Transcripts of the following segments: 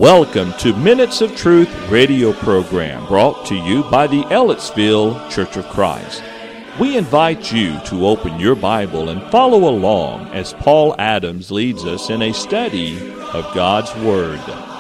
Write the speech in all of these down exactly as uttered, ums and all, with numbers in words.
Welcome to Minutes of Truth radio program brought to you by the Ellettsville Church of Christ. We invite you to open your Bible and follow along as Paul Adams leads us in a study of God's Word.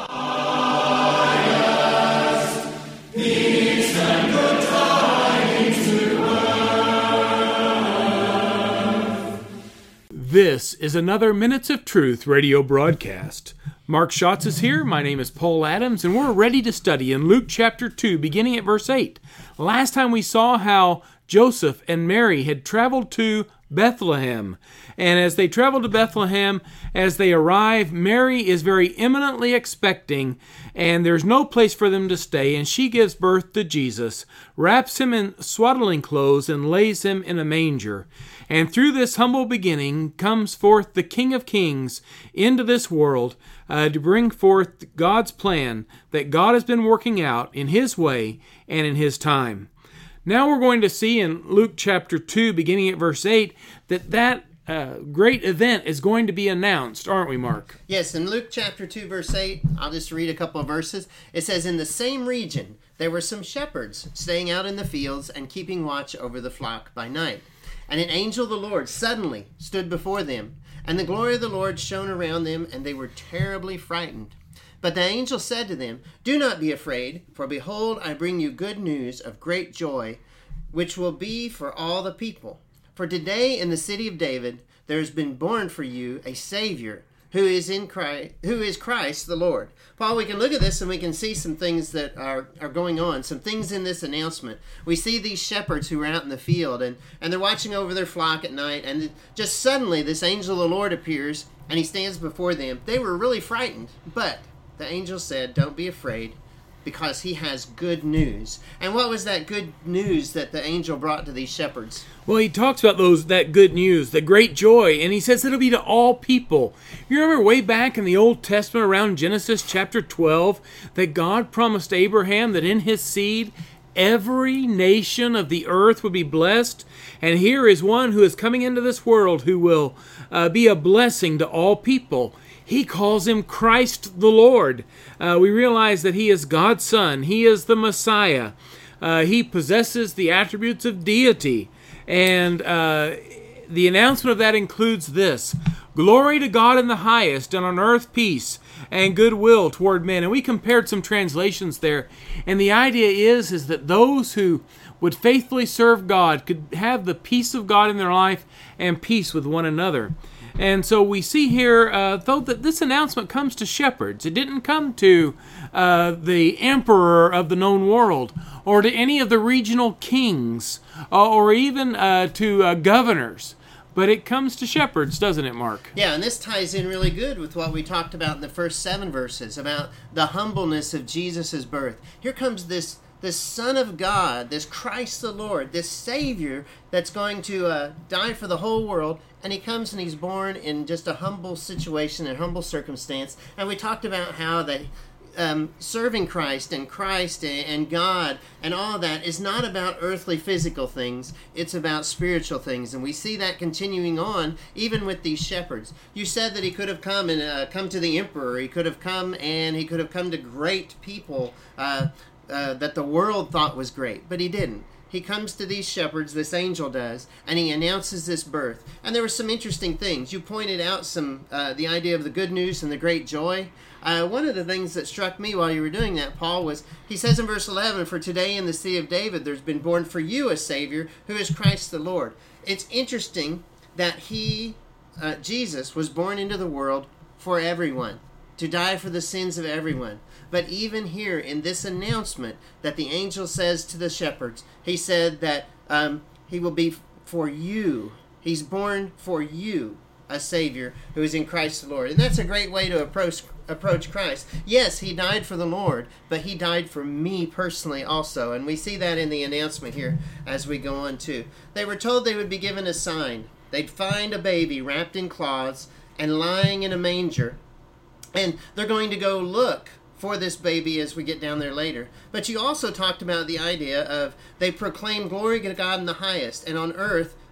This is another Minutes of Truth radio broadcast. Mark Schatz is here. My name is Paul Adams, and we're ready to study in Luke chapter two, beginning at verse eight. Last time we saw how Joseph and Mary had traveled to Bethlehem. And as they travel to Bethlehem, as they arrive, Mary is very imminently expecting, and there's no place for them to stay, and she gives birth to Jesus, wraps him in swaddling clothes, and lays him in a manger. And through this humble beginning comes forth the King of Kings into this world uh, to bring forth God's plan that God has been working out in His way and in His time. Now we're going to see in Luke chapter two, beginning at verse eight, that that uh, great event is going to be announced, aren't we, Mark? Yes, in Luke chapter two, verse eight, I'll just read a couple of verses. It says, "In the same region there were some shepherds staying out in the fields and keeping watch over the flock by night. And an angel of the Lord suddenly stood before them, and the glory of the Lord shone around them, and they were terribly frightened. But the angel said to them, 'Do not be afraid, for behold, I bring you good news of great joy, which will be for all the people. For today in the city of David there has been born for you a Savior, who is in Christ, who is Christ the Lord.'" Paul, we can look at this and we can see some things that are, are going on, some things in this announcement. We see these shepherds who are out in the field, and, and they're watching over their flock at night, and just suddenly this angel of the Lord appears, and he stands before them. They were really frightened, but the angel said, "Don't be afraid, because he has good news." And what was that good news that the angel brought to these shepherds? Well, he talks about those that good news, the great joy, and he says it'll be to all people. You remember way back in the Old Testament around Genesis chapter twelve that God promised Abraham that in his seed every nation of the earth would be blessed? And here is one who is coming into this world who will uh, be a blessing to all people. He calls him Christ the Lord. Uh, we realize that he is God's Son. He is the Messiah. Uh, he possesses the attributes of deity. And uh, the announcement of that includes this: "Glory to God in the highest, and on earth peace and goodwill toward men." And we compared some translations there. And the idea is, is that those who would faithfully serve God could have the peace of God in their life and peace with one another. And so we see here, uh, though, that this announcement comes to shepherds. It didn't come to uh, the emperor of the known world, or to any of the regional kings, uh, or even uh, to uh, governors. But it comes to shepherds, doesn't it, Mark? Yeah, and this ties in really good with what we talked about in the first seven verses, about the humbleness of Jesus' birth. Here comes this this Son of God, this Christ the Lord, this Savior that's going to uh, die for the whole world, and he comes and he's born in just a humble situation, a humble circumstance. And we talked about how that um, serving Christ and Christ and, and God and all that is not about earthly physical things, it's about spiritual things. And we see that continuing on even with these shepherds. You said that he could have come and uh, come to the emperor, he could have come and he could have come to great people, uh, Uh, that the world thought was great, but he didn't. He comes to these shepherds, this angel does, and he announces this birth. And there were some interesting things. You pointed out some uh, the idea of the good news and the great joy. Uh, one of the things that struck me while you were doing that, Paul, was he says in verse eleven, "For today in the city of David there's been born for you a Savior, who is Christ the Lord." It's interesting that he, uh, Jesus, was born into the world for everyone, to die for the sins of everyone. But even here in this announcement that the angel says to the shepherds, he said that um, he will be for you. He's born for you a Savior who is in Christ the Lord. And that's a great way to approach approach Christ. Yes, he died for the Lord, but he died for me personally also. And we see that in the announcement here as we go on too. They were told they would be given a sign. They'd find a baby wrapped in cloths and lying in a manger. And they're going to go look for this baby as we get down there later. But you also talked about the idea of they proclaim glory to God in the highest, and on earth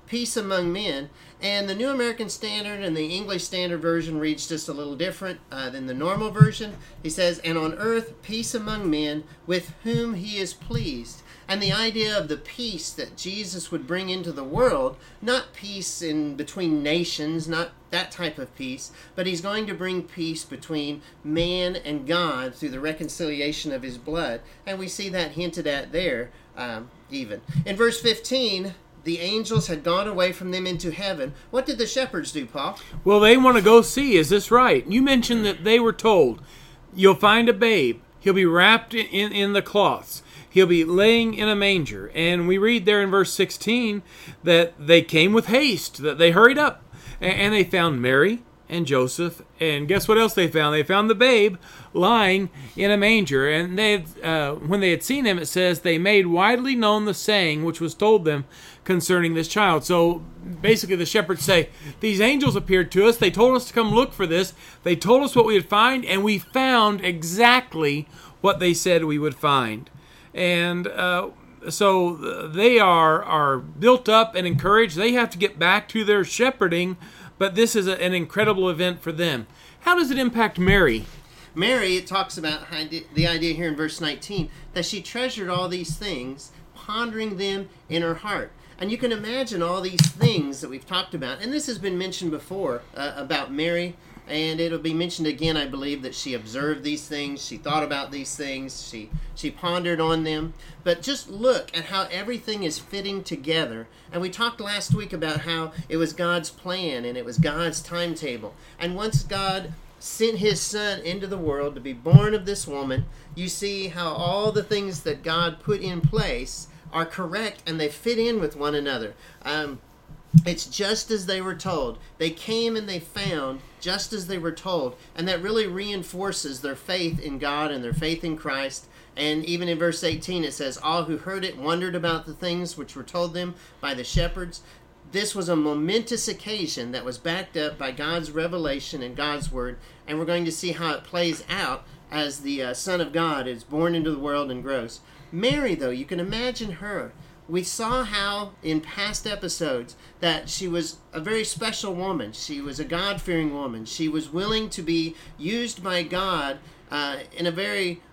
peace among men. And the New American Standard and the English Standard Version reads just a little different uh, than the normal version. He says, and on earth peace among men with whom he is pleased. And the idea of the peace that Jesus would bring into the world, not peace in between nations, not that type of peace, but he's going to bring peace between man and God through the reconciliation of his blood. And we see that hinted at there um, even. In verse fifteen, the angels had gone away from them into heaven. What did the shepherds do, Paul? Well, they want to go see, is this right? You mentioned that they were told, you'll find a babe. He'll be wrapped in, in, in the cloths. He'll be laying in a manger. And we read there in verse sixteen that they came with haste, that they hurried up. And, and they found Mary and Joseph. And guess what else they found? They found the babe lying in a manger. And they had, uh, when they had seen him, it says, they made widely known the saying which was told them concerning this child. So basically the shepherds say, these angels appeared to us. They told us to come look for this. They told us what we would find, and we found exactly what they said we would find. And uh, so they are, are built up and encouraged. They have to get back to their shepherding, but this is a, an incredible event for them. How does it impact Mary? Mary, it talks about the idea here in verse nineteen, that she treasured all these things, pondering them in her heart. And you can imagine all these things that we've talked about. And this has been mentioned before uh, about Mary. And it'll be mentioned again, I believe, that she observed these things. She thought about these things. She, she pondered on them. But just look at how everything is fitting together. And we talked last week about how it was God's plan and it was God's timetable. And once God sent his son into the world to be born of this woman, you see how all the things that God put in place are correct and they fit in with one another. Um, it's just as they were told. They came and they found just as they were told. And that really reinforces their faith in God and their faith in Christ. And even in verse eighteen it says, all who heard it wondered about the things which were told them by the shepherds. This was a momentous occasion that was backed up by God's revelation and God's word. And we're going to see how it plays out as the uh, Son of God is born into the world and grows. Mary, though, you can imagine her. We saw how in past episodes that she was a very special woman. She was a God-fearing woman. She was willing to be used by God uh, in a very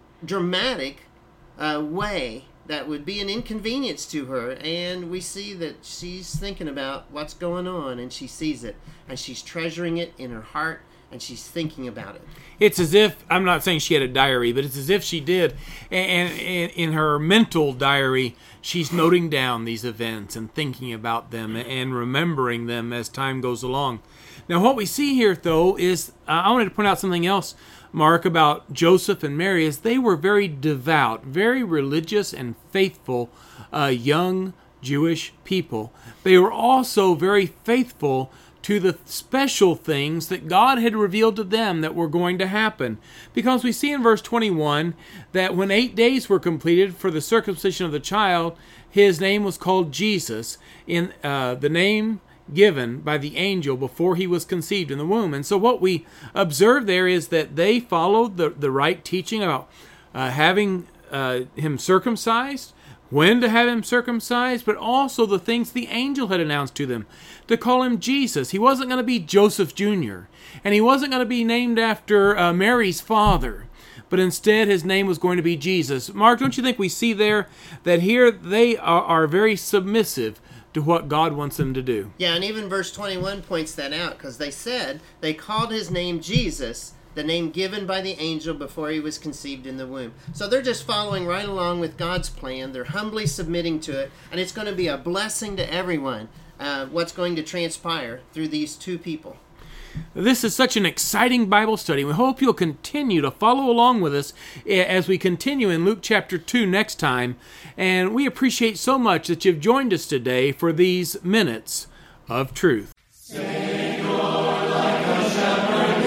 dramatic uh, way that would be an inconvenience to her. And we see that she's thinking about what's going on, and she sees it, and she's treasuring it in her heart, and she's thinking about it. It's as if, I'm not saying she had a diary, but it's as if she did. And, and in her mental diary, she's noting down these events and thinking about them and remembering them as time goes along. Now, what we see here, though, is, uh, I wanted to point out something else, Mark, about Joseph and Mary, is they were very devout, very religious and faithful uh, young Jewish people. They were also very faithful to the special things that God had revealed to them that were going to happen. Because we see in verse twenty-one that when eight days were completed for the circumcision of the child, his name was called Jesus, in uh, the name given by the angel before he was conceived in the womb. And so what we observe there is that they followed the, the right teaching about uh, having uh, him circumcised, when to have him circumcised, but also the things the angel had announced to them, to call him Jesus. He wasn't going to be Joseph Junior, and he wasn't going to be named after uh, Mary's father, but instead his name was going to be Jesus. Mark, don't you think we see there that here they are, are very submissive to what God wants them to do? Yeah, and even verse twenty-one points that out, because they said they called his name Jesus, the name given by the angel before he was conceived in the womb. So they're just following right along with God's plan. They're humbly submitting to it, and it's going to be a blessing to everyone, uh, what's going to transpire through these two people. This is such an exciting Bible study. We hope you'll continue to follow along with us as we continue in Luke chapter two next time. And we appreciate so much that you've joined us today for these minutes of truth. Savior, like a shepherd,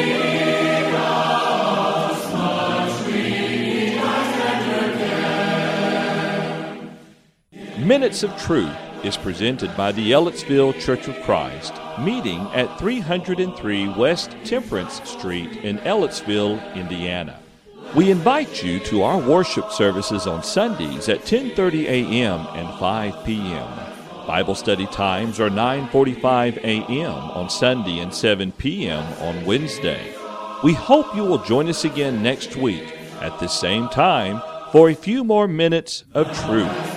lead us, much we can. Minutes of Truth is presented by the Ellettsville Church of Christ, meeting at three oh three West Temperance Street in Ellettsville, Indiana. We invite you to our worship services on Sundays at ten thirty a.m. and five p.m. Bible study times are nine forty-five a.m. on Sunday and seven p.m. on Wednesday. We hope you will join us again next week at the same time for a few more minutes of truth.